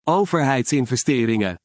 Overheidsinvesteringen.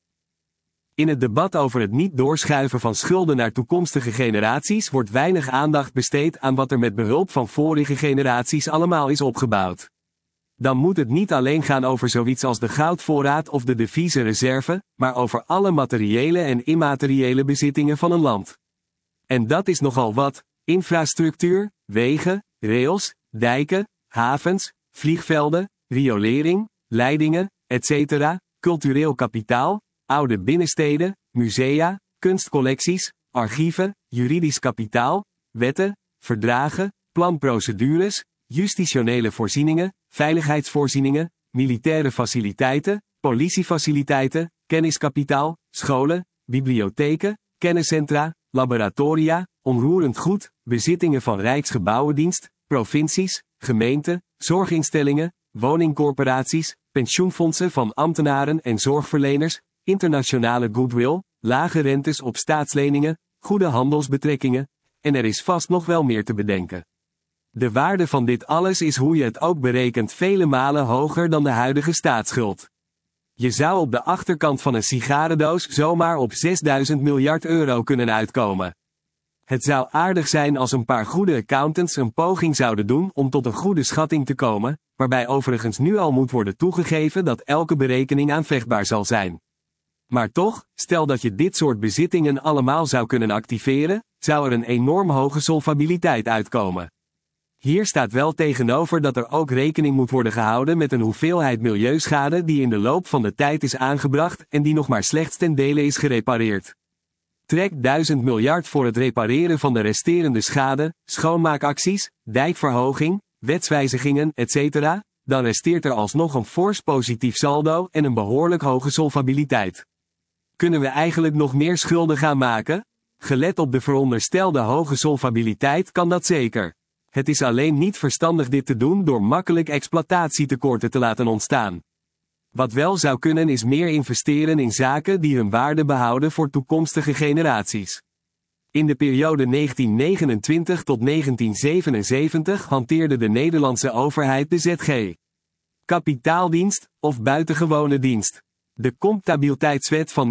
In het debat over het niet doorschuiven van schulden naar toekomstige generaties wordt weinig aandacht besteed aan wat er met behulp van vorige generaties allemaal is opgebouwd. Dan moet het niet alleen gaan over zoiets als de goudvoorraad of de deviezenreserve, maar over alle materiële en immateriële bezittingen van een land. En dat is nogal wat: infrastructuur, wegen, rails, dijken, havens, vliegvelden, riolering, leidingen, etc., cultureel kapitaal, oude binnensteden, musea, kunstcollecties, archieven, juridisch kapitaal, wetten, verdragen, planprocedures, justitionele voorzieningen, veiligheidsvoorzieningen, militaire faciliteiten, politiefaciliteiten, kenniskapitaal, scholen, bibliotheken, kenniscentra, laboratoria, onroerend goed, bezittingen van Rijksgebouwendienst, provincies, gemeenten, zorginstellingen, woningcorporaties, pensioenfondsen van ambtenaren en zorgverleners, internationale goodwill, lage rentes op staatsleningen, goede handelsbetrekkingen, en er is vast nog wel meer te bedenken. De waarde van dit alles is hoe je het ook berekent vele malen hoger dan de huidige staatsschuld. Je zou op de achterkant van een sigarendoos zomaar op 6000 miljard euro kunnen uitkomen. Het zou aardig zijn als een paar goede accountants een poging zouden doen om tot een goede schatting te komen, waarbij overigens nu al moet worden toegegeven dat elke berekening aanvechtbaar zal zijn. Maar toch, stel dat je dit soort bezittingen allemaal zou kunnen activeren, zou er een enorm hoge solvabiliteit uitkomen. Hier staat wel tegenover dat er ook rekening moet worden gehouden met een hoeveelheid milieuschade die in de loop van de tijd is aangebracht en die nog maar slechts ten dele is gerepareerd. Trek 1000 miljard voor het repareren van de resterende schade, schoonmaakacties, dijkverhoging, wetswijzigingen, etc., dan resteert er alsnog een fors positief saldo en een behoorlijk hoge solvabiliteit. Kunnen we eigenlijk nog meer schulden gaan maken? Gelet op de veronderstelde hoge solvabiliteit kan dat zeker. Het is alleen niet verstandig dit te doen door makkelijk exploitatietekorten te laten ontstaan. Wat wel zou kunnen is meer investeren in zaken die hun waarde behouden voor toekomstige generaties. In de periode 1929 tot 1977 hanteerde de Nederlandse overheid de ZG. Kapitaaldienst, of buitengewone dienst. De Comptabiliteitswet van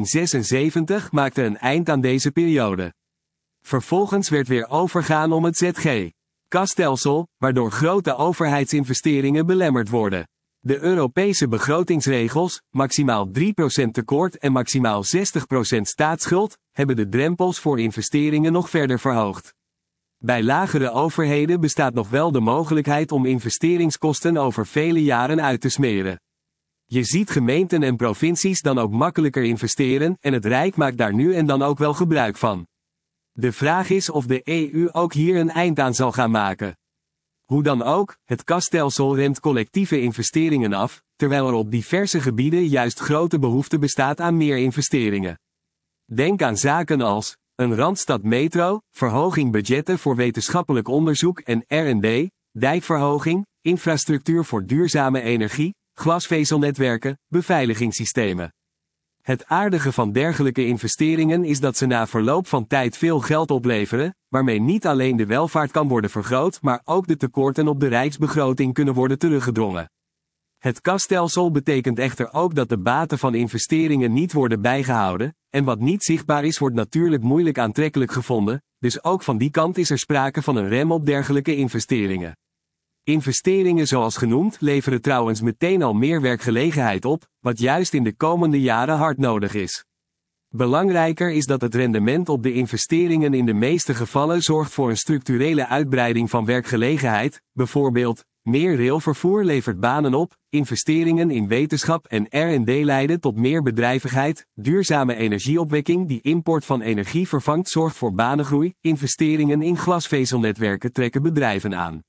1976 maakte een eind aan deze periode. Vervolgens werd weer overgaan om het ZG-kasstelsel, waardoor grote overheidsinvesteringen belemmerd worden. De Europese begrotingsregels, maximaal 3% tekort en maximaal 60% staatsschuld, hebben de drempels voor investeringen nog verder verhoogd. Bij lagere overheden bestaat nog wel de mogelijkheid om investeringskosten over vele jaren uit te smeren. Je ziet gemeenten en provincies dan ook makkelijker investeren en het Rijk maakt daar nu en dan ook wel gebruik van. De vraag is of de EU ook hier een eind aan zal gaan maken. Hoe dan ook, het kasstelsel remt collectieve investeringen af, terwijl er op diverse gebieden juist grote behoefte bestaat aan meer investeringen. Denk aan zaken als een Randstad metro, verhoging budgetten voor wetenschappelijk onderzoek en R&D, dijkverhoging, infrastructuur voor duurzame energie, glasvezelnetwerken, beveiligingssystemen. Het aardige van dergelijke investeringen is dat ze na verloop van tijd veel geld opleveren, waarmee niet alleen de welvaart kan worden vergroot, maar ook de tekorten op de rijksbegroting kunnen worden teruggedrongen. Het kasstelsel betekent echter ook dat de baten van investeringen niet worden bijgehouden, en wat niet zichtbaar is wordt natuurlijk moeilijk aantrekkelijk gevonden, dus ook van die kant is er sprake van een rem op dergelijke investeringen. Investeringen zoals genoemd leveren trouwens meteen al meer werkgelegenheid op, wat juist in de komende jaren hard nodig is. Belangrijker is dat het rendement op de investeringen in de meeste gevallen zorgt voor een structurele uitbreiding van werkgelegenheid, bijvoorbeeld, meer railvervoer levert banen op, investeringen in wetenschap en R&D leiden tot meer bedrijvigheid, duurzame energieopwekking die import van energie vervangt zorgt voor banengroei, investeringen in glasvezelnetwerken trekken bedrijven aan.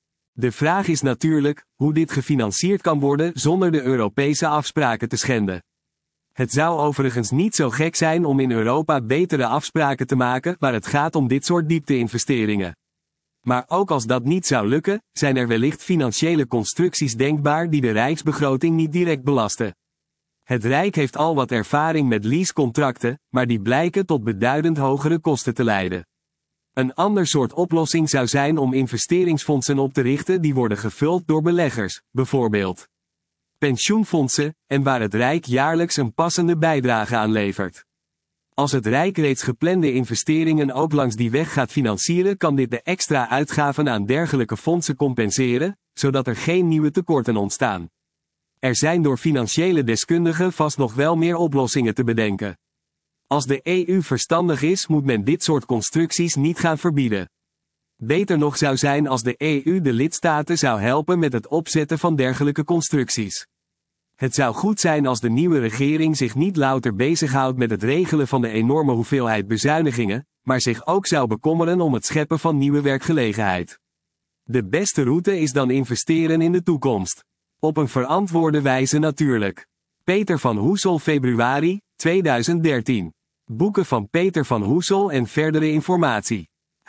De vraag is natuurlijk, hoe dit gefinancierd kan worden zonder de Europese afspraken te schenden. Het zou overigens niet zo gek zijn om in Europa betere afspraken te maken waar het gaat om dit soort diepte-investeringen. Maar ook als dat niet zou lukken, zijn er wellicht financiële constructies denkbaar die de rijksbegroting niet direct belasten. Het Rijk heeft al wat ervaring met leasecontracten, maar die blijken tot beduidend hogere kosten te leiden. Een ander soort oplossing zou zijn om investeringsfondsen op te richten die worden gevuld door beleggers, bijvoorbeeld. pensioenfondsen, en waar het Rijk jaarlijks een passende bijdrage aan levert. Als het Rijk reeds geplande investeringen ook langs die weg gaat financieren, kan dit de extra uitgaven aan dergelijke fondsen compenseren, zodat er geen nieuwe tekorten ontstaan. Er zijn door financiële deskundigen vast nog wel meer oplossingen te bedenken. Als de EU verstandig is, moet men dit soort constructies niet gaan verbieden. Beter nog zou zijn als de EU de lidstaten zou helpen met het opzetten van dergelijke constructies. Het zou goed zijn als de nieuwe regering zich niet louter bezighoudt met het regelen van de enorme hoeveelheid bezuinigingen, maar zich ook zou bekommeren om het scheppen van nieuwe werkgelegenheid. De beste route is dan investeren in de toekomst. Op een verantwoorde wijze natuurlijk. Peter van Hoesel, februari 2013. Boeken van Peter van Hoesel en verdere informatie.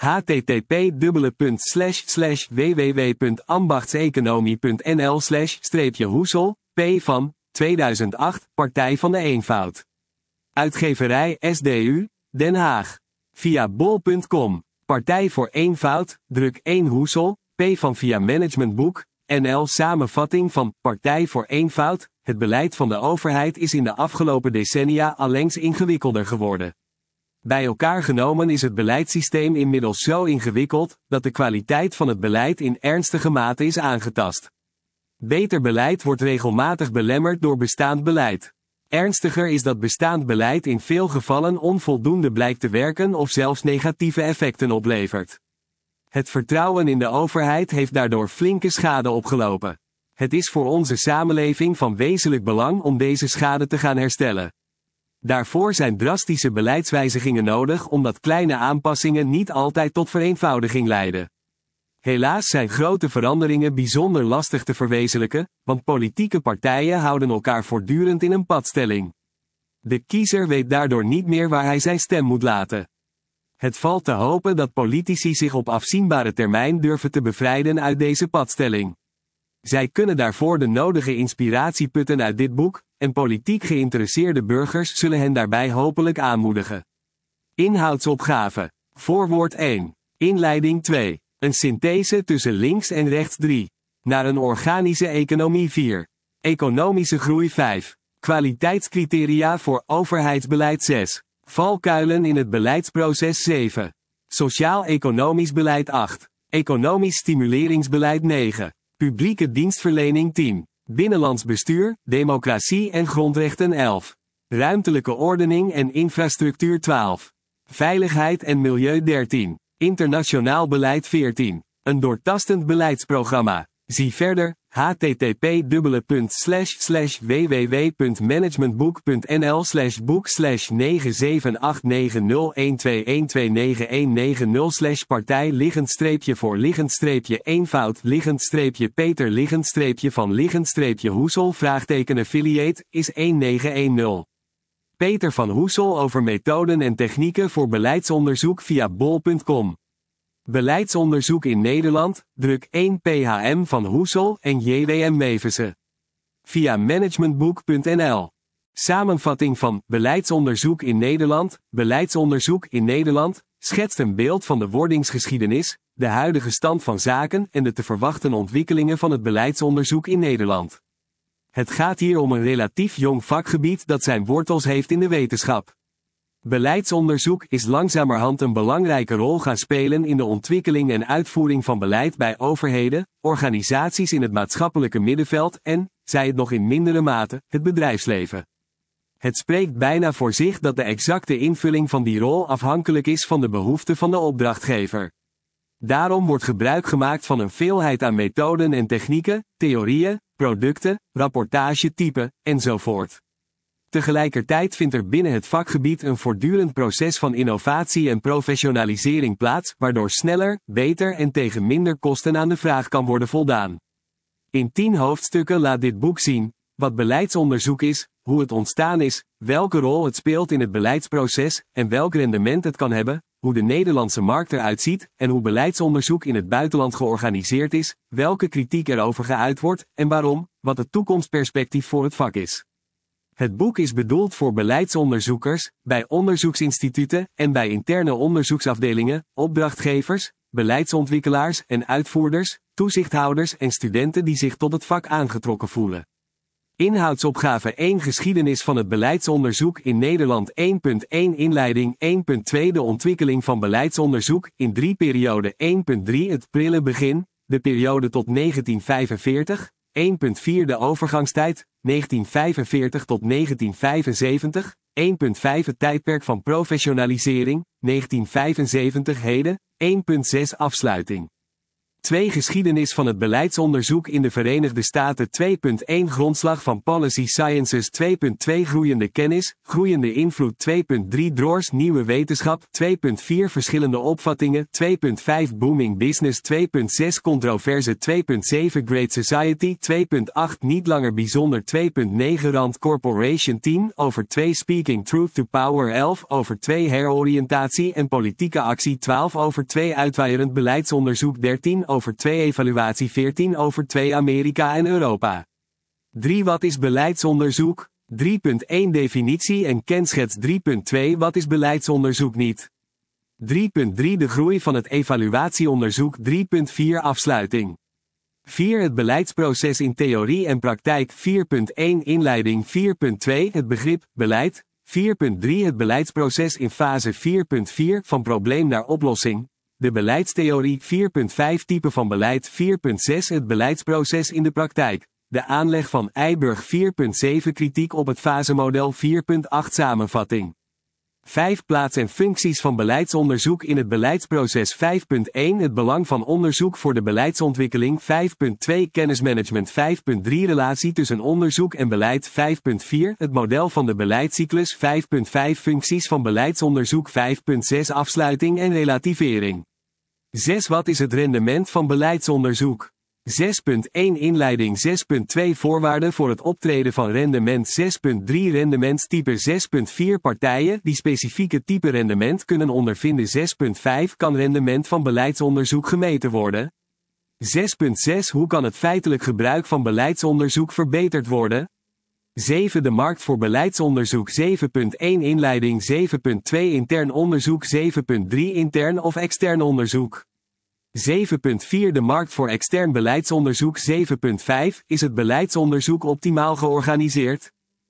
http://www.ambachtseconomie.nl/hoesel, P. van 2008, Partij van de Eenvoud. Uitgeverij SDU, Den Haag. Via bol.com. Partij voor Eenvoud, druk 1 Hoesel, P. van via Managementboek, NL. Samenvatting van Partij voor Eenvoud. Het beleid van de overheid is in de afgelopen decennia allengs ingewikkelder geworden. Bij elkaar genomen is het beleidssysteem inmiddels zo ingewikkeld, dat de kwaliteit van het beleid in ernstige mate is aangetast. Beter beleid wordt regelmatig belemmerd door bestaand beleid. Ernstiger is dat bestaand beleid in veel gevallen onvoldoende blijkt te werken of zelfs negatieve effecten oplevert. Het vertrouwen in de overheid heeft daardoor flinke schade opgelopen. Het is voor onze samenleving van wezenlijk belang om deze schade te gaan herstellen. Daarvoor zijn drastische beleidswijzigingen nodig, omdat kleine aanpassingen niet altijd tot vereenvoudiging leiden. Helaas zijn grote veranderingen bijzonder lastig te verwezenlijken, want politieke partijen houden elkaar voortdurend in een padstelling. De kiezer weet daardoor niet meer waar hij zijn stem moet laten. Het valt te hopen dat politici zich op afzienbare termijn durven te bevrijden uit deze padstelling. Zij kunnen daarvoor de nodige inspiratie putten uit dit boek, en politiek geïnteresseerde burgers zullen hen daarbij hopelijk aanmoedigen. Inhoudsopgave. Voorwoord 1. Inleiding 2. Een synthese tussen links en rechts 3. Naar een organische economie 4. Economische groei 5. Kwaliteitscriteria voor overheidsbeleid 6. Valkuilen in het beleidsproces 7. Sociaal-economisch beleid 8. Economisch stimuleringsbeleid 9. Publieke dienstverlening 10. Binnenlands bestuur, democratie en grondrechten 11. Ruimtelijke ordening en infrastructuur 12. Veiligheid en milieu 13. Internationaal beleid 14. Een doortastend beleidsprogramma. Zie verder, http://www.managementboek.nl/boek/9789012-1289990/partij-Hoesel-affiliate is 1910. Peter van Hoesel over methoden en technieken voor beleidsonderzoek via bol.com. Beleidsonderzoek in Nederland, druk 1 PHM van Hoesel en JWM Mevense. Via managementboek.nl. Samenvatting van Beleidsonderzoek in Nederland. Beleidsonderzoek in Nederland schetst een beeld van de wordingsgeschiedenis, de huidige stand van zaken en de te verwachten ontwikkelingen van het beleidsonderzoek in Nederland. Het gaat hier om een relatief jong vakgebied dat zijn wortels heeft in de wetenschap. Beleidsonderzoek is langzamerhand een belangrijke rol gaan spelen in de ontwikkeling en uitvoering van beleid bij overheden, organisaties in het maatschappelijke middenveld en, zij het nog in mindere mate, het bedrijfsleven. Het spreekt bijna voor zich dat de exacte invulling van die rol afhankelijk is van de behoeften van de opdrachtgever. Daarom wordt gebruik gemaakt van een veelheid aan methoden en technieken, theorieën, producten, rapportagetypen, enzovoort. Tegelijkertijd vindt er binnen het vakgebied een voortdurend proces van innovatie en professionalisering plaats, waardoor sneller, beter en tegen minder kosten aan de vraag kan worden voldaan. In 10 hoofdstukken laat dit boek zien wat beleidsonderzoek is, hoe het ontstaan is, welke rol het speelt in het beleidsproces en welk rendement het kan hebben, hoe de Nederlandse markt eruit ziet en hoe beleidsonderzoek in het buitenland georganiseerd is, welke kritiek erover geuit wordt en waarom, wat het toekomstperspectief voor het vak is. Het boek is bedoeld voor beleidsonderzoekers, bij onderzoeksinstituten en bij interne onderzoeksafdelingen, opdrachtgevers, beleidsontwikkelaars en uitvoerders, toezichthouders en studenten die zich tot het vak aangetrokken voelen. Inhoudsopgave 1 Geschiedenis van het beleidsonderzoek in Nederland 1.1 Inleiding 1.2 De ontwikkeling van beleidsonderzoek in 3 periode 1.3 Het prille begin, de periode tot 1945, 1.4 De overgangstijd, 1945 tot 1975, 1.5 Het tijdperk van professionalisering, 1975 heden, 1.6 Afsluiting. 2 Geschiedenis van het beleidsonderzoek in de Verenigde Staten 2.1 Grondslag van Policy Sciences 2.2 Groeiende kennis, groeiende invloed 2.3 Drors Nieuwe wetenschap 2.4 Verschillende opvattingen 2.5 Booming Business 2.6 Controverse 2.7 Great Society 2.8 Niet langer bijzonder 2.9 Rand Corporation 10 over 2 Speaking Truth to Power 11 over 2 Heroriëntatie en politieke actie 12 over 2 Uitwaaierend beleidsonderzoek 13 over 2 Evaluatie 14 over 2 Amerika en Europa. 3 Wat is beleidsonderzoek? 3.1 Definitie en kenschets 3.2 Wat is beleidsonderzoek niet? 3.3 De groei van het evaluatieonderzoek 3.4 Afsluiting. 4 Het beleidsproces in theorie en praktijk 4.1 Inleiding 4.2 Het begrip, beleid 4.3 Het beleidsproces in fase 4.4 van probleem naar oplossing. De beleidstheorie 4.5 Type van beleid 4.6 Het beleidsproces in de praktijk. De aanleg van Eiburg 4.7 Kritiek op het fasemodel 4.8 Samenvatting. 5 Plaats en functies van beleidsonderzoek in het beleidsproces 5.1 Het belang van onderzoek voor de beleidsontwikkeling 5.2 Kennismanagement 5.3 Relatie tussen onderzoek en beleid 5.4 Het model van de beleidscyclus 5.5 Functies van beleidsonderzoek 5.6 Afsluiting en relativering. 6 Wat is het rendement van beleidsonderzoek? 6.1 Inleiding 6.2 Voorwaarden voor het optreden van rendement 6.3 Rendementstype 6.4 Partijen die specifieke type rendement kunnen ondervinden 6.5 Kan rendement van beleidsonderzoek gemeten worden? 6.6 Hoe kan het feitelijk gebruik van beleidsonderzoek verbeterd worden? 7 De markt voor beleidsonderzoek 7.1 Inleiding 7.2 Intern onderzoek 7.3 Intern of extern onderzoek 7.4 De markt voor extern beleidsonderzoek 7.5 Is het beleidsonderzoek optimaal georganiseerd?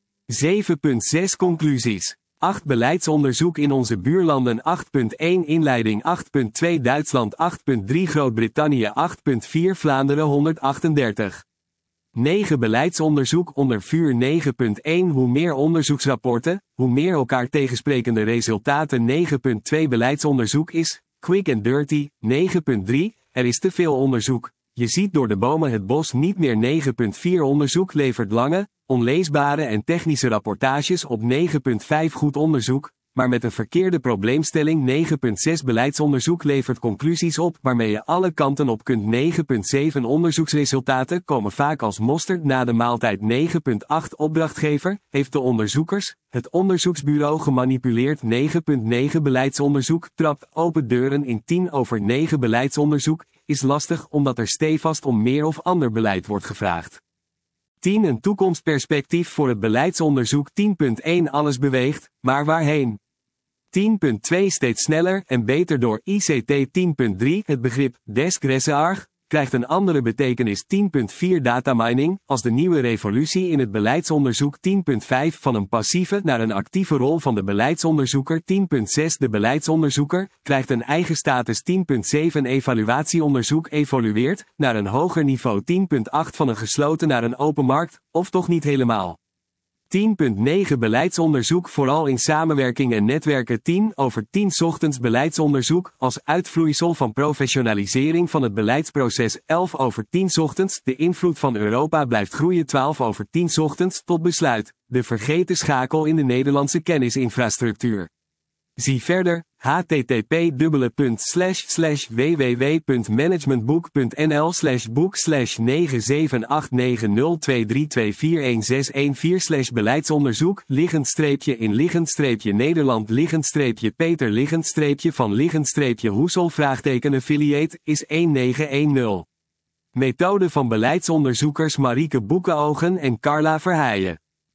7.6 Conclusies 8 Beleidsonderzoek in onze buurlanden 8.1 Inleiding 8.2 Duitsland 8.3 Groot-Brittannië 8.4 Vlaanderen 138 9 Beleidsonderzoek onder vuur 9.1 Hoe meer onderzoeksrapporten, hoe meer elkaar tegensprekende resultaten 9.2 Beleidsonderzoek is, quick and dirty, 9.3 Er is te veel onderzoek. Je ziet door de bomen het bos niet meer 9.4 Onderzoek levert lange, onleesbare en technische rapportages op 9.5 Goed onderzoek, maar met een verkeerde probleemstelling 9.6 Beleidsonderzoek levert conclusies op waarmee je alle kanten op kunt 9.7 Onderzoeksresultaten komen vaak als mosterd na de maaltijd 9.8 Opdrachtgever, heeft de onderzoekers, het onderzoeksbureau gemanipuleerd 9.9 Beleidsonderzoek, trapt open deuren in 10 over 9 Beleidsonderzoek, is lastig omdat er stevast om meer of ander beleid wordt gevraagd. 10 Een toekomstperspectief voor het beleidsonderzoek 10.1 Alles beweegt, maar waarheen? 10.2 Steeds sneller en beter door ICT 10.3 Het begrip desk research krijgt een andere betekenis 10.4 Datamining als de nieuwe revolutie in het beleidsonderzoek 10.5 Van een passieve naar een actieve rol van de beleidsonderzoeker 10.6 De beleidsonderzoeker krijgt een eigen status 10.7 Evaluatieonderzoek evolueert naar een hoger niveau 10.8 Van een gesloten naar een open markt, of toch niet helemaal. 10.9 Beleidsonderzoek vooral in samenwerking en netwerken 10 over 10 ochtends beleidsonderzoek als uitvloeisel van professionalisering van het beleidsproces 11 over 10 ochtends De invloed van Europa blijft groeien 12 over 10 ochtends tot besluit, de vergeten schakel in de Nederlandse kennisinfrastructuur. Zie verder, http://www.managementboek.nl/boek/9789023241614/beleidsonderzoek _in_Nederland _Peter van Hoesel _affiliate is 1910. Methode van beleidsonderzoekers Marieke Boekenogen en Carla Verheijen.